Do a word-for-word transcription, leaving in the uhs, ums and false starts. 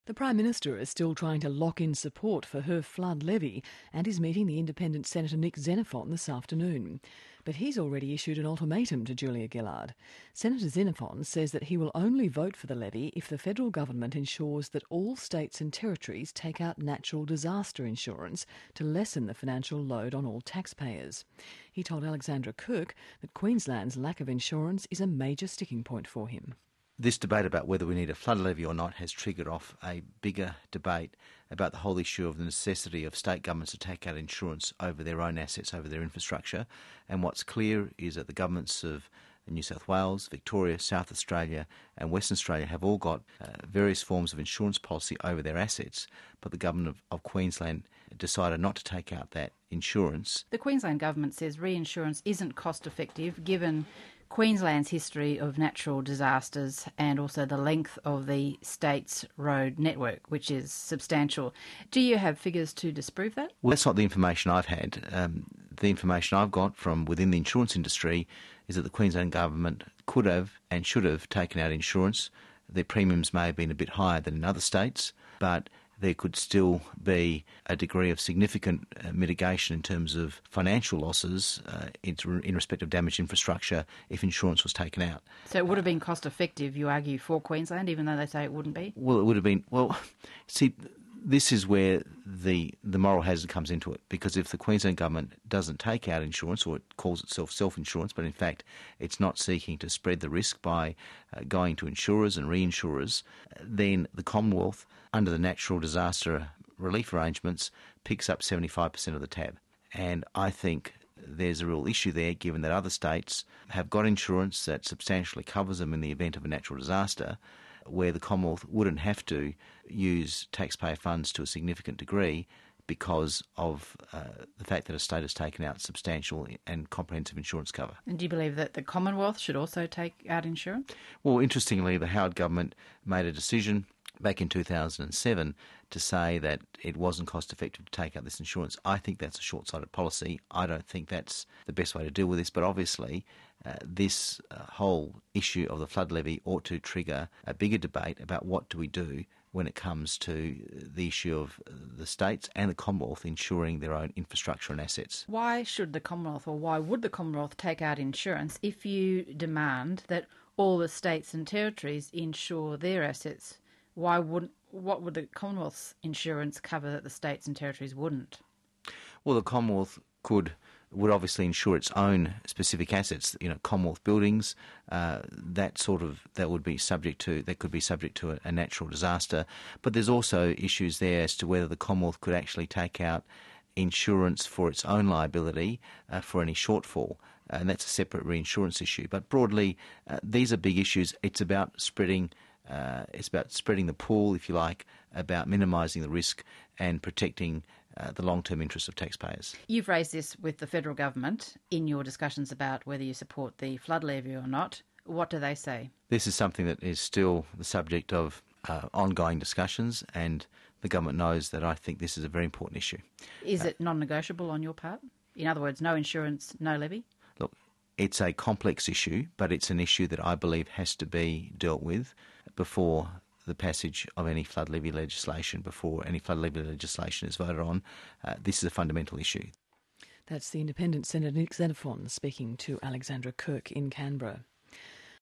The Prime Minister is still trying to lock in support for her flood levy and is meeting the independent Senator Nick Xenophon this afternoon. But he's already issued an ultimatum to Julia Gillard. Senator Xenophon says that he will only vote for the levy if the federal government ensures that all states and territories take out natural disaster insurance to lessen the financial load on all taxpayers. He told Alexandra Kirk that Queensland's lack of insurance is a major sticking point for him. This debate about whether we need a flood levy or not has triggered off a bigger debate about the whole issue of the necessity of state governments to take out insurance over their own assets, over their infrastructure. And what's clear is that the governments of New South Wales, Victoria, South Australia and Western Australia have all got uh, various forms of insurance policy over their assets, but the government of, of Queensland decided not to take out that insurance. The Queensland government says reinsurance isn't cost effective given Queensland's history of natural disasters and also the length of the state's road network, which is substantial. Do you have figures to disprove that? Well, that's not the information I've had. Um, the information I've got from within the insurance industry is that the Queensland government could have and should have taken out insurance. Their premiums may have been a bit higher than in other states, but there could still be a degree of significant uh, mitigation in terms of financial losses uh, in, in respect of damaged infrastructure if insurance was taken out. So it would have been cost effective, you argue, for Queensland, even though they say it wouldn't be? Well, it would have been... Well, see, this is where the the moral hazard comes into it, because if the Queensland government doesn't take out insurance, or it calls itself self-insurance, but in fact it's not seeking to spread the risk by uh, going to insurers and reinsurers, then the Commonwealth, under the natural disaster relief arrangements, picks up seventy-five percent of the tab. And I think there's a real issue there, given that other states have got insurance that substantially covers them in the event of a natural disaster, where the Commonwealth wouldn't have to use taxpayer funds to a significant degree because of uh, the fact that a state has taken out substantial and comprehensive insurance cover. And do you believe that the Commonwealth should also take out insurance? Well, interestingly, the Howard government made a decision back in two thousand seven to say that it wasn't cost effective to take out this insurance. I think that's a short-sighted policy. I don't think that's the best way to deal with this, but obviously uh, this uh, whole issue of the flood levy ought to trigger a bigger debate about what do we do when it comes to the issue of the states and the Commonwealth insuring their own infrastructure and assets. Why should the Commonwealth, or why would the Commonwealth take out insurance if you demand that all the states and territories insure their assets? Why wouldn't? What would the Commonwealth's insurance cover that the states and territories wouldn't? Well, the Commonwealth could would obviously insure its own specific assets. You know, Commonwealth buildings, uh, that sort of that would be subject to that could be subject to a, a natural disaster. But there's also issues there as to whether the Commonwealth could actually take out insurance for its own liability uh, for any shortfall. And that's a separate reinsurance issue. But broadly, uh, these are big issues. It's about spreading. Uh, it's about spreading the pool, if you like, about minimising the risk and protecting uh, the long-term interests of taxpayers. You've raised this with the federal government in your discussions about whether you support the flood levy or not. What do they say? This is something that is still the subject of uh, ongoing discussions, and the government knows that I think this is a very important issue. Is uh, it non-negotiable on your part? In other words, no insurance, no levy? Look, it's a complex issue, but it's an issue that I believe has to be dealt with before the passage of any flood levy legislation, before any flood levy legislation is voted on. Uh, this is a fundamental issue. That's the independent Senator Nick Xenophon speaking to Alexandra Kirk in Canberra.